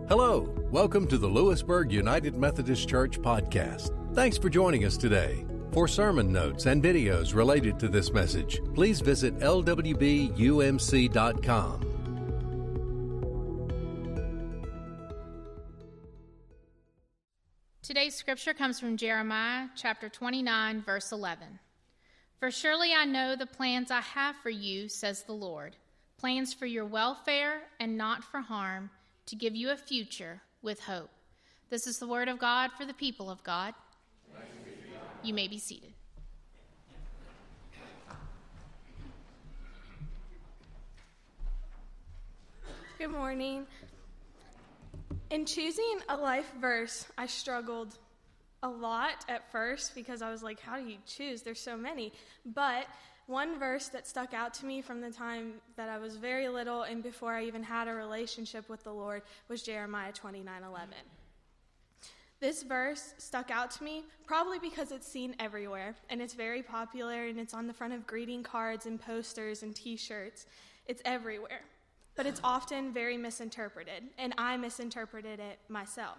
Hello, welcome to the Lewisburg United Methodist Church podcast. Thanks for joining us today. For sermon notes and videos related to this message, please visit lwbumc.com. Today's scripture comes from Jeremiah chapter 29, verse 11. For surely I know the plans I have for you, says the Lord, plans for your welfare and not for harm, to give you a future with hope. This is the word of God for the people of God. You may be seated. Good morning. In choosing a life verse, I struggled a lot at first because I was like, how do you choose? There's so many. But one verse that stuck out to me from the time that I was very little and before I even had a relationship with the Lord was Jeremiah 29:11. This verse stuck out to me probably because it's seen everywhere and it's very popular and it's on the front of greeting cards and posters and t-shirts. It's everywhere. But it's often very misinterpreted, and I misinterpreted it myself.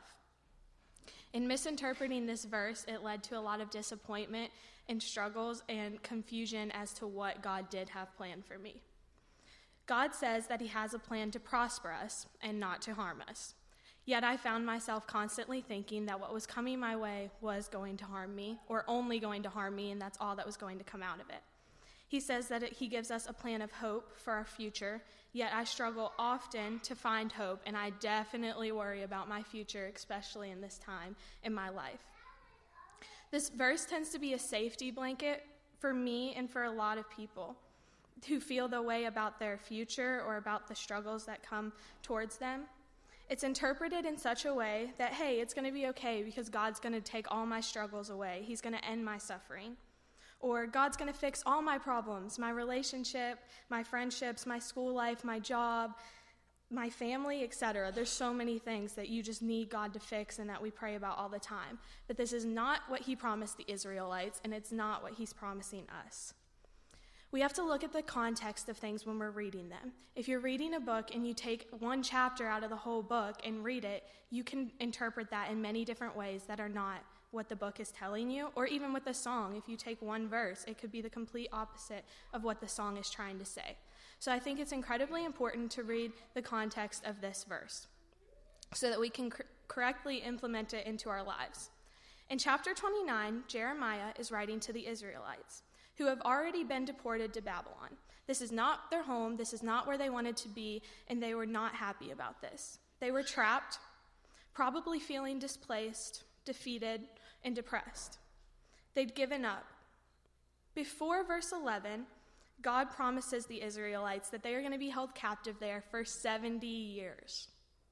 In misinterpreting this verse, it led to a lot of disappointment and struggles and confusion as to what God did have planned for me. God says that he has a plan to prosper us and not to harm us. Yet I found myself constantly thinking that what was coming my way was going to harm me, or only going to harm me, and that's all that was going to come out of it. He says that he gives us a plan of hope for our future, yet I struggle often to find hope, and I definitely worry about my future, especially in this time in my life. This verse tends to be a safety blanket for me and for a lot of people who feel the way about their future or about the struggles that come towards them. It's interpreted in such a way that, hey, it's going to be okay because God's going to take all my struggles away. He's going to end my suffering. Or God's going to fix all my problems, my relationship, my friendships, my school life, my job, my family, etc. There's so many things that you just need God to fix and that we pray about all the time. But this is not what he promised the Israelites, and it's not what he's promising us. We have to look at the context of things when we're reading them. If you're reading a book and you take one chapter out of the whole book and read it, you can interpret that in many different ways that are not what the book is telling you, or even with the song. If you take one verse, it could be the complete opposite of what the song is trying to say. So I think it's incredibly important to read the context of this verse so that we can correctly implement it into our lives. In chapter 29, Jeremiah is writing to the Israelites who have already been deported to Babylon. This is not their home, this is not where they wanted to be, and they were not happy about this. They were trapped, probably feeling displaced, defeated, and depressed. They'd given up. Before verse 11, God promises the Israelites that they are going to be held captive there for 70 years.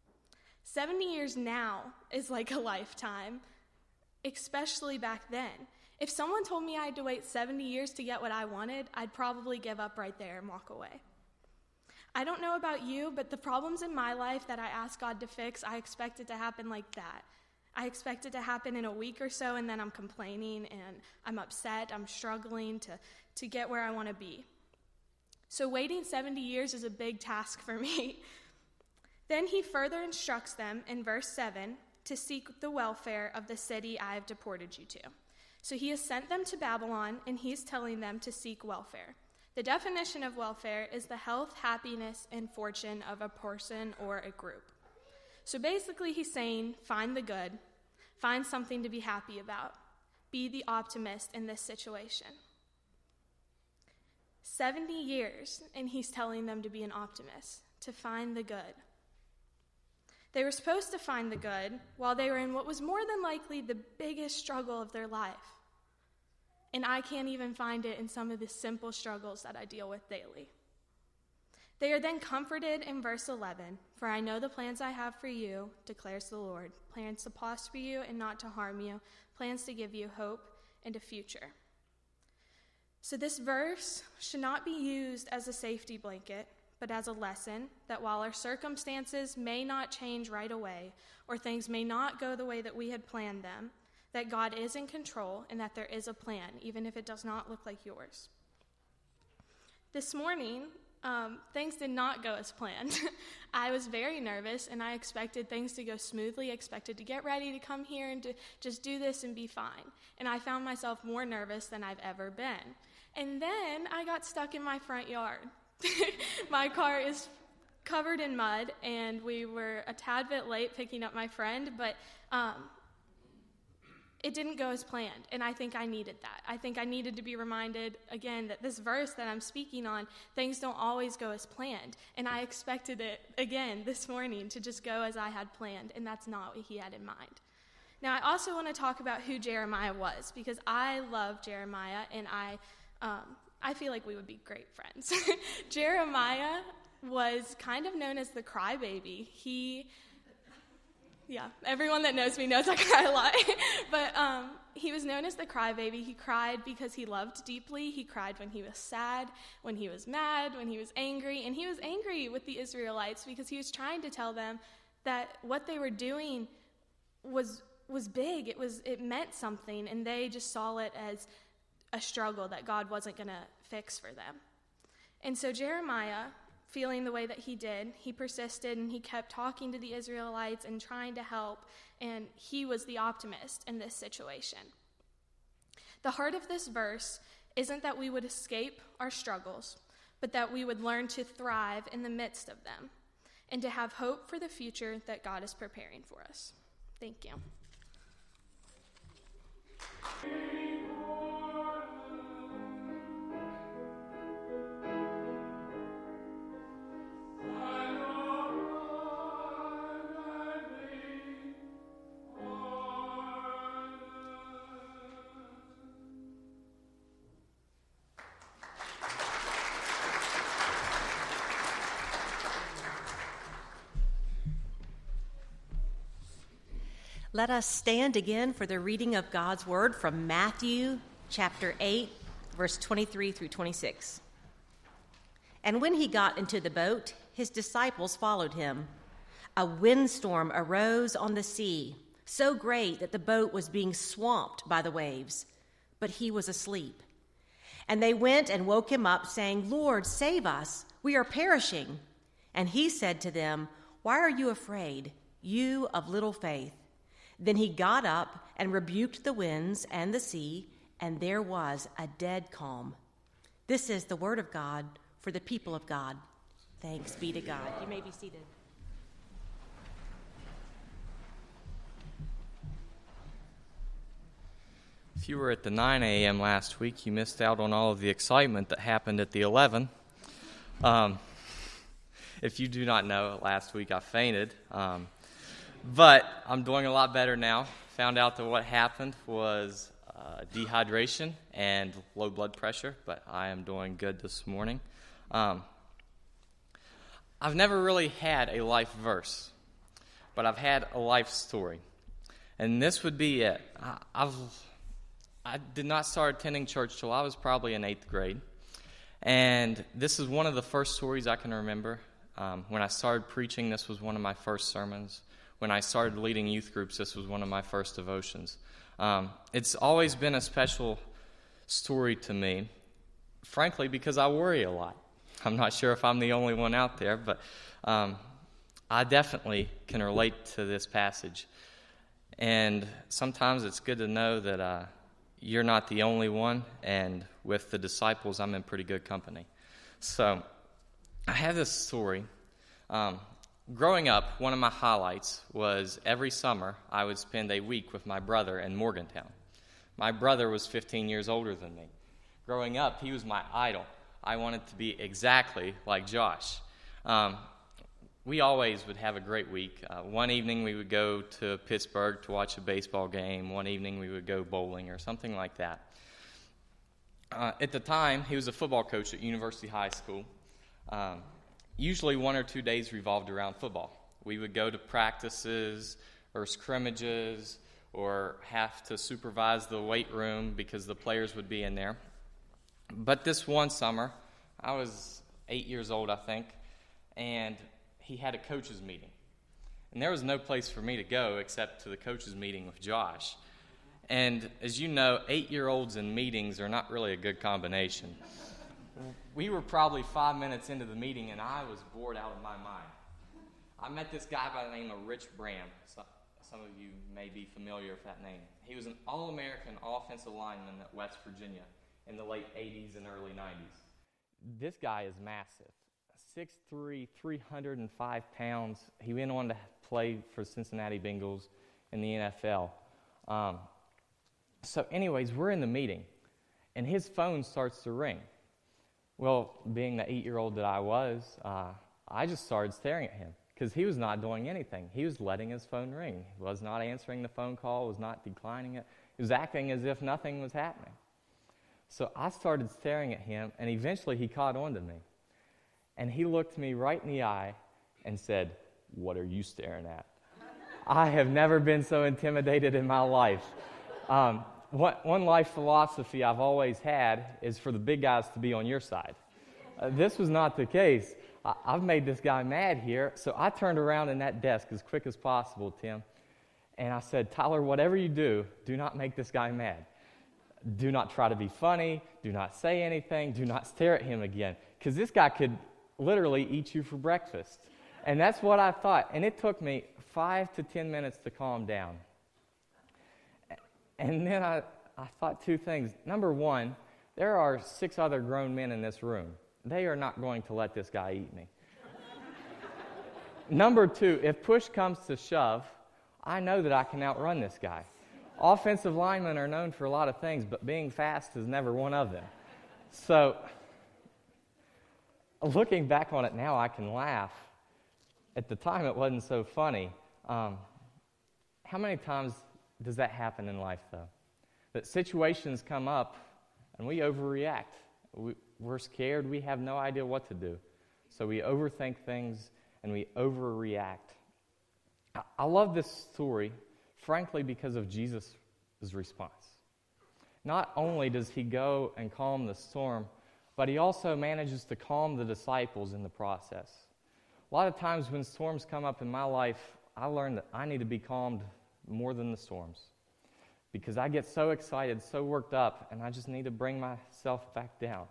70 years now is like a lifetime, especially back then. If someone told me I had to wait 70 years to get what I wanted, I'd probably give up right there and walk away. I don't know about you, but the problems in my life that I ask God to fix, I expect it to happen like that. I expect it to happen in a week or so, and then I'm complaining, and I'm upset, I'm struggling to get where I want to be. So waiting 70 years is a big task for me. Then he further instructs them in verse 7 to seek the welfare of the city I have deported you to. So he has sent them to Babylon, and he's telling them to seek welfare. The definition of welfare is the health, happiness, and fortune of a person or a group. So basically he's saying, find the good, find something to be happy about, be the optimist in this situation. 70 years, and he's telling them to be an optimist, to find the good. They were supposed to find the good while they were in what was more than likely the biggest struggle of their life. And I can't even find it in some of the simple struggles that I deal with daily. They are then comforted in verse 11, for I know the plans I have for you, declares the Lord, plans to prosper you and not to harm you, plans to give you hope and a future. So this verse should not be used as a safety blanket, but as a lesson that while our circumstances may not change right away, or things may not go the way that we had planned them, that God is in control and that there is a plan, even if it does not look like yours. This morning, things did not go as planned. I was very nervous, and I expected things to go smoothly. I expected to get ready to come here and to just do this and be fine. And I found myself more nervous than I've ever been. And then I got stuck in my front yard. My car is covered in mud, and we were a tad bit late picking up my friend, but it didn't go as planned, and I think I needed that. I think I needed to be reminded, again, that this verse that I'm speaking on, things don't always go as planned, and I expected it, again, this morning to just go as I had planned, and that's not what he had in mind. Now, I also want to talk about who Jeremiah was, because I love Jeremiah, and I feel like we would be great friends. Jeremiah was kind of known as the crybaby. Everyone that knows me knows I cry a lot. But he was known as the crybaby. He cried because he loved deeply. He cried when he was sad, when he was mad, when he was angry. And he was angry with the Israelites because he was trying to tell them that what they were doing was big. It meant something, and they just saw it as a struggle that God wasn't going to fix for them. And so Jeremiah, feeling the way that he did, he persisted and he kept talking to the Israelites and trying to help, and he was the optimist in this situation. The heart of this verse isn't that we would escape our struggles, but that we would learn to thrive in the midst of them and to have hope for the future that God is preparing for us. Thank you. Let us stand again for the reading of God's word from Matthew chapter 8, verse 23 through 26. And when he got into the boat, his disciples followed him. A windstorm arose on the sea, so great that the boat was being swamped by the waves, but he was asleep. And they went and woke him up, saying, "Lord, save us, we are perishing." And he said to them, "Why are you afraid, you of little faith?" Then he got up and rebuked the winds and the sea, and there was a dead calm. This is the word of God for the people of God. Thanks be to God. You may be seated. If you were at the 9 a.m. last week, you missed out on all of the excitement that happened at the 11. If you do not know, last week I fainted. But I'm doing a lot better now. Found out that what happened was dehydration and low blood pressure, but I am doing good this morning. I've never really had a life verse, but I've had a life story. And this would be it. I did not start attending church till I was probably in 8th grade. And this is one of the first stories I can remember. When I started preaching, this was one of my first sermons. When I started leading youth groups, this was one of my first devotions. It's always been a special story to me, frankly, because I worry a lot. I'm not sure if I'm the only one out there, but I definitely can relate to this passage. And sometimes it's good to know that you're not the only one, and with the disciples, I'm in pretty good company. So I have this story. Growing up, one of my highlights was every summer I would spend a week with my brother in Morgantown. My brother was 15 years older than me. Growing up, he was my idol. I wanted to be exactly like Josh. We always would have a great week. One evening we would go to Pittsburgh to watch a baseball game. One evening we would go bowling or something like that. At the time, he was a football coach at University High School. Usually 1 or 2 days revolved around football. We would go to practices or scrimmages or have to supervise the weight room because the players would be in there. But this one summer, I was 8 years old, I think, and he had a coaches meeting. And there was no place for me to go except to the coaches meeting with Josh. And as you know, 8-year-olds in meetings are not really a good combination. we were probably 5 minutes into the meeting, and I was bored out of my mind. I met this guy by the name of Rich Bram. Some of you may be familiar with that name. He was an All-American offensive lineman at West Virginia in the late 80s and early 90s. This guy is massive. 6'3", 305 pounds. He went on to play for Cincinnati Bengals in the NFL. So anyways, we're in the meeting, and his phone starts to ring. Well, being the 8-year-old that I was, I just started staring at him because he was not doing anything. He was letting his phone ring. He was not answering the phone call, was not declining it. He was acting as if nothing was happening. So I started staring at him, and eventually he caught on to me. And he looked me right in the eye and said, "What are you staring at?" I have never been so intimidated in my life. One life philosophy I've always had is for the big guys to be on your side. This was not the case. I've made this guy mad here, so I turned around in that desk as quick as possible, Tim, and I said, "Tyler, whatever you do not make this guy mad. Do not try to be funny. Do not say anything. Do not stare at him again, because this guy could literally eat you for breakfast." And that's what I thought. And it took me 5 to 10 minutes to calm down. And then I thought two things. Number one, there are 6 other grown men in this room. They are not going to let this guy eat me. Number two, if push comes to shove, I know that I can outrun this guy. Offensive linemen are known for a lot of things, but being fast is never one of them. So, looking back on it now, I can laugh. At the time, it wasn't so funny. How many times does that happen in life, though? That situations come up, and we overreact. We're scared. We have no idea what to do. So we overthink things, and we overreact. I love this story, frankly, because of Jesus' response. Not only does he go and calm the storm, but he also manages to calm the disciples in the process. A lot of times when storms come up in my life, I learned that I need to be calmed more than the storms, because I get so excited, so worked up, and I just need to bring myself back down.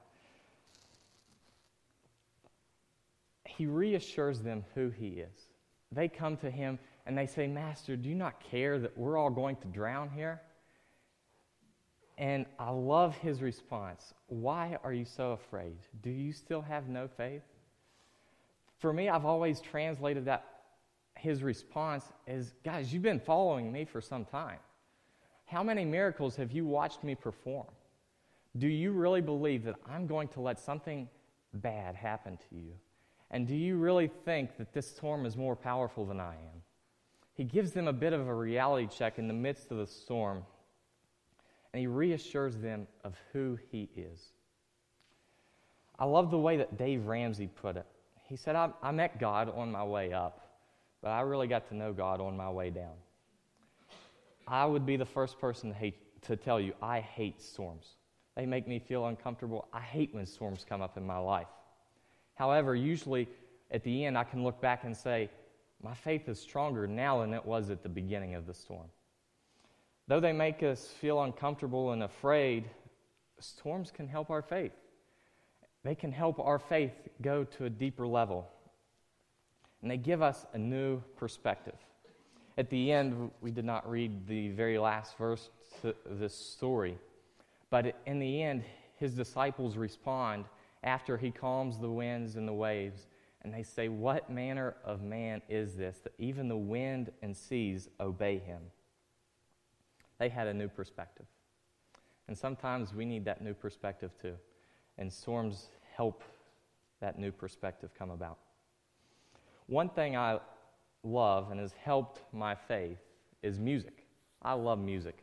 He reassures them who he is. They come to him and they say, "Master, do you not care that we're all going to drown here?" And I love his response. "Why are you so afraid? Do you still have no faith?" For me, I've always translated his response as, "Guys, you've been following me for some time. How many miracles have you watched me perform? Do you really believe that I'm going to let something bad happen to you? And do you really think that this storm is more powerful than I am?" He gives them a bit of a reality check in the midst of the storm, and he reassures them of who he is. I love the way that Dave Ramsey put it. He said, I met God on my way up, but I really got to know God on my way down. I would be the first person to tell you, I hate storms. They make me feel uncomfortable. I hate when storms come up in my life. However, usually at the end, I can look back and say, my faith is stronger now than it was at the beginning of the storm. Though they make us feel uncomfortable and afraid, storms can help our faith. They can help our faith go to a deeper level. And they give us a new perspective. At the end, we did not read the very last verse to this story. But in the end, his disciples respond after he calms the winds and the waves. And they say, "What manner of man is this, that even the wind and seas obey him?" They had a new perspective. And sometimes we need that new perspective too. And storms help that new perspective come about. One thing I love and has helped my faith is music. I love music.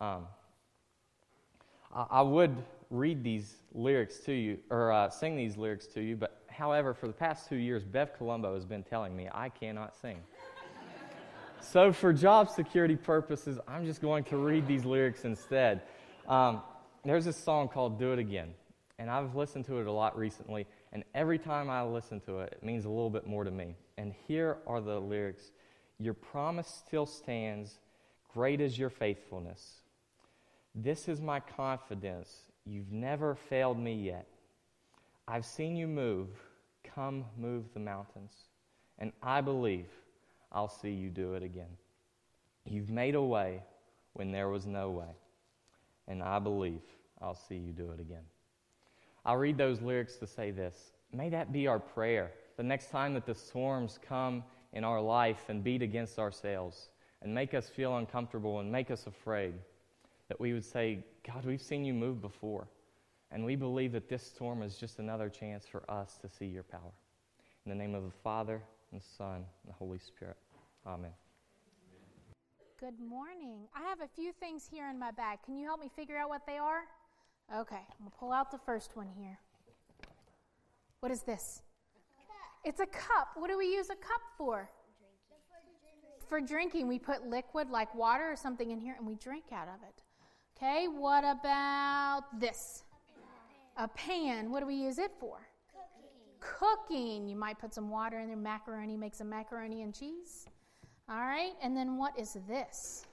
I would read these lyrics to you, or sing these lyrics to you, but however, for the past 2 years, Bev Colombo has been telling me I cannot sing. So for job security purposes, I'm just going to read these lyrics instead. There's this song called "Do It Again," and I've listened to it a lot recently, and every time I listen to it, it means a little bit more to me. And here are the lyrics. "Your promise still stands, great is your faithfulness. This is my confidence, you've never failed me yet. I've seen you move. Come move the mountains. And I believe I'll see you do it again. You've made a way when there was no way. And I believe I'll see you do it again. I'll read those lyrics to say this. May that be our prayer. The next time that the storms come in our life and beat against our sails and make us feel uncomfortable and make us afraid, that we would say, God, we've seen you move before. And we believe that this storm is just another chance for us to see your power. In the name of the Father, and the Son, and the Holy Spirit. Amen. Good morning. I have a few things here in my bag. Can you help me figure out what they are? Okay, I'm going to pull out the first one here. What is this? It's a cup. What do we use a cup for? For drinking. We put liquid like water or something in here and we drink out of it. Okay, what about this? A pan. What do we use it for? Cooking. You might put some water in there. Macaroni, make some macaroni and cheese. All right, and then what is this?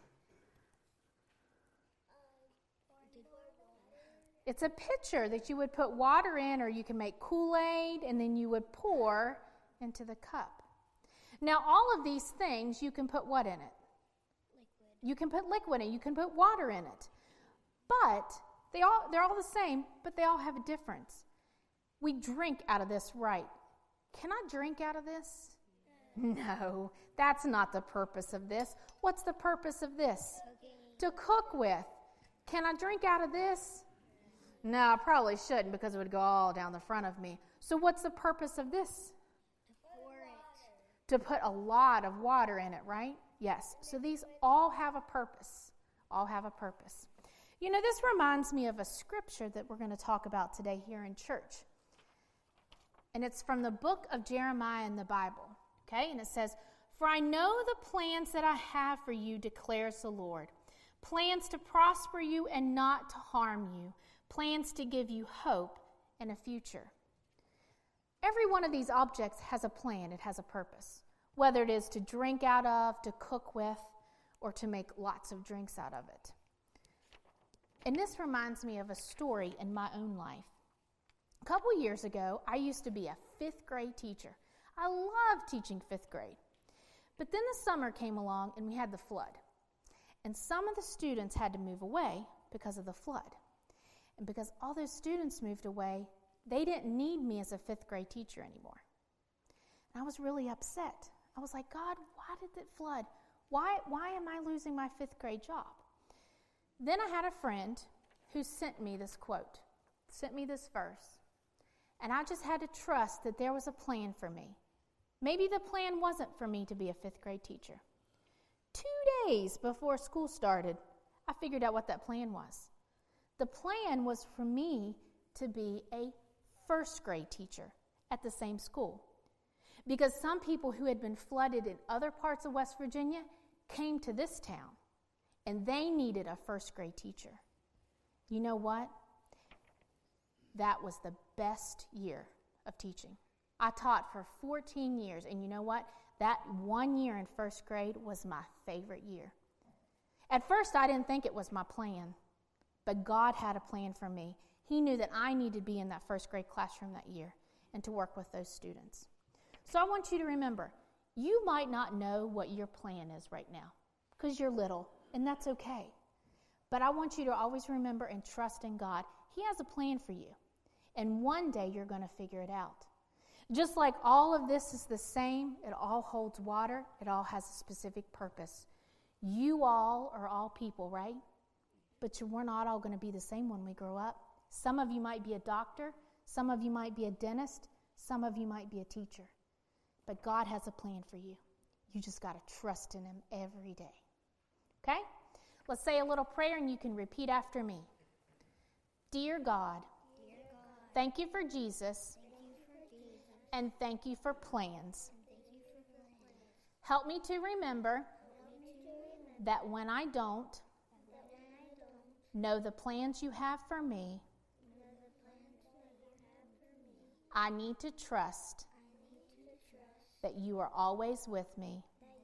It's a pitcher that you would put water in, or you can make Kool-Aid, and then you would pour into the cup. Now, all of these things, you can put what in it? Liquid. You can put liquid in it. You can put water in it. But they're all the same, but they all have a difference. We drink out of this, right? Can I drink out of this? No, that's not the purpose of this. What's the purpose of this? To cook with. Can I drink out of this? No, I probably shouldn't because it would go all down the front of me. So what's the purpose of this? To pour it. To put a lot of water in it, right? Yes. So these all have a purpose. All have a purpose. You know, this reminds me of a scripture that we're going to talk about today here in church. And it's from the book of Jeremiah in the Bible. Okay? And it says, "For I know the plans that I have for you, declares the Lord. Plans to prosper you and not to harm you. Plans to give you hope and a future." Every one of these objects has a plan. It has a purpose. Whether it is to drink out of, to cook with, or to make lots of drinks out of it. And this reminds me of a story in my own life. A couple years ago, I used to be a 5th grade teacher. I loved teaching 5th grade. But then the summer came along and we had the flood. And some of the students had to move away because of the flood. And because all those students moved away, they didn't need me as a 5th grade teacher anymore. And I was really upset. I was like, God, why did it flood? Why am I losing my 5th grade job? Then I had a friend who sent me this quote, sent me this verse. And I just had to trust that there was a plan for me. Maybe the plan wasn't for me to be a 5th grade teacher. 2 days before school started, I figured out what that plan was. The plan was for me to be a 1st grade teacher at the same school. Because some people who had been flooded in other parts of West Virginia came to this town, and they needed a 1st grade teacher. You know what? That was the best year of teaching. I taught for 14 years, and you know what? That 1 year in 1st grade was my favorite year. At first, I didn't think it was my plan, but God had a plan for me. He knew that I needed to be in that 1st grade classroom that year and to work with those students. So I want you to remember, you might not know what your plan is right now because you're little, and that's okay. But I want you to always remember and trust in God. He has a plan for you, and one day you're going to figure it out. Just like all of this is the same, it all holds water, it all has a specific purpose. You all are all people, right? But we're not all going to be the same when we grow up. Some of you might be a doctor, some of you might be a dentist, some of you might be a teacher. But God has a plan for you. You just got to trust in Him every day. Okay? Let's say a little prayer and you can repeat after me. Dear God, thank you for Jesus, and thank you for plans. Help me to remember that when I don't know the plans you have for me, I need to trust that you are always with me,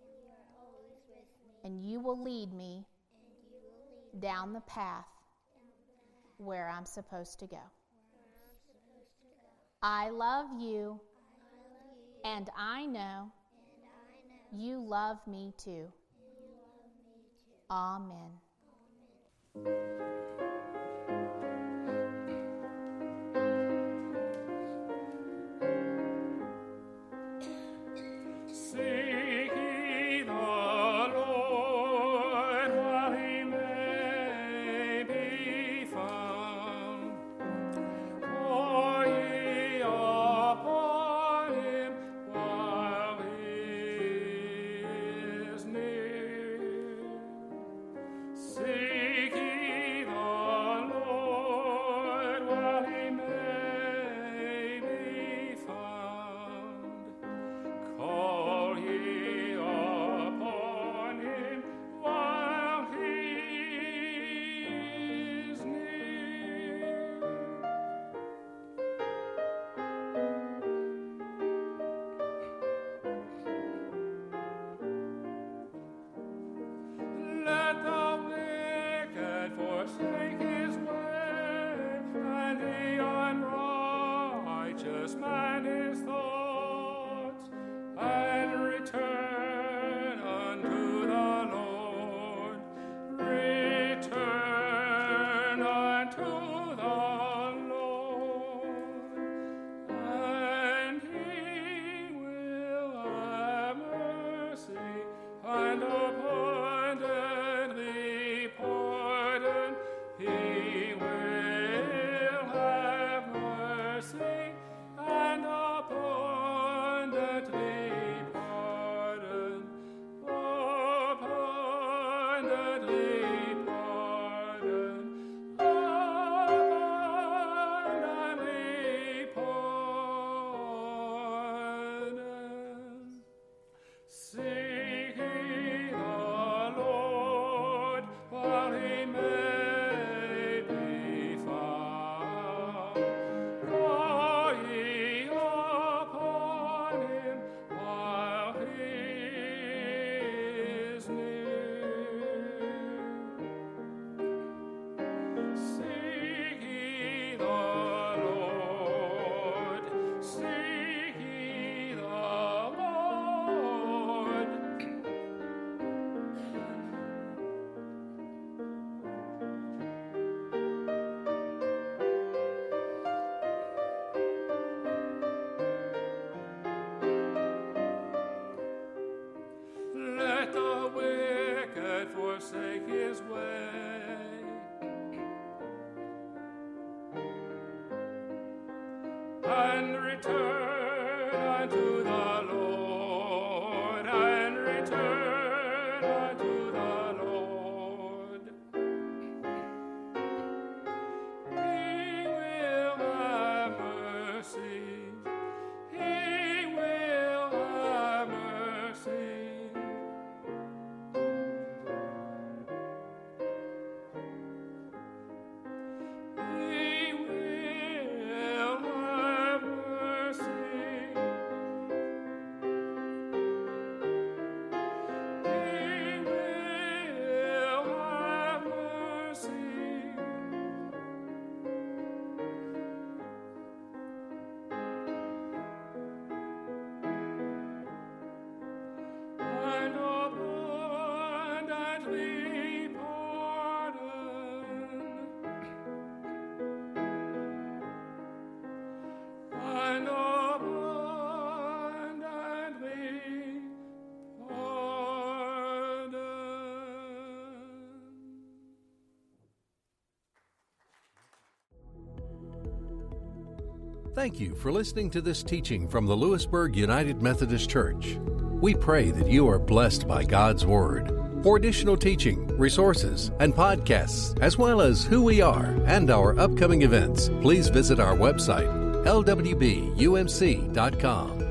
and you will lead me down the path where I'm supposed to go. I love you, and I know you love me too. Amen. forsake his way. And return unto the Lord, and return unto the Lord. He will have mercy, he will have mercy. He will have mercy. He will have mercy. And abundantly pardon. And abundantly pardon. Thank you for listening to this teaching from the Lewisburg United Methodist Church. We pray that you are blessed by God's Word. For additional teaching, resources, and podcasts, as well as who we are and our upcoming events, please visit our website, lwbumc.com.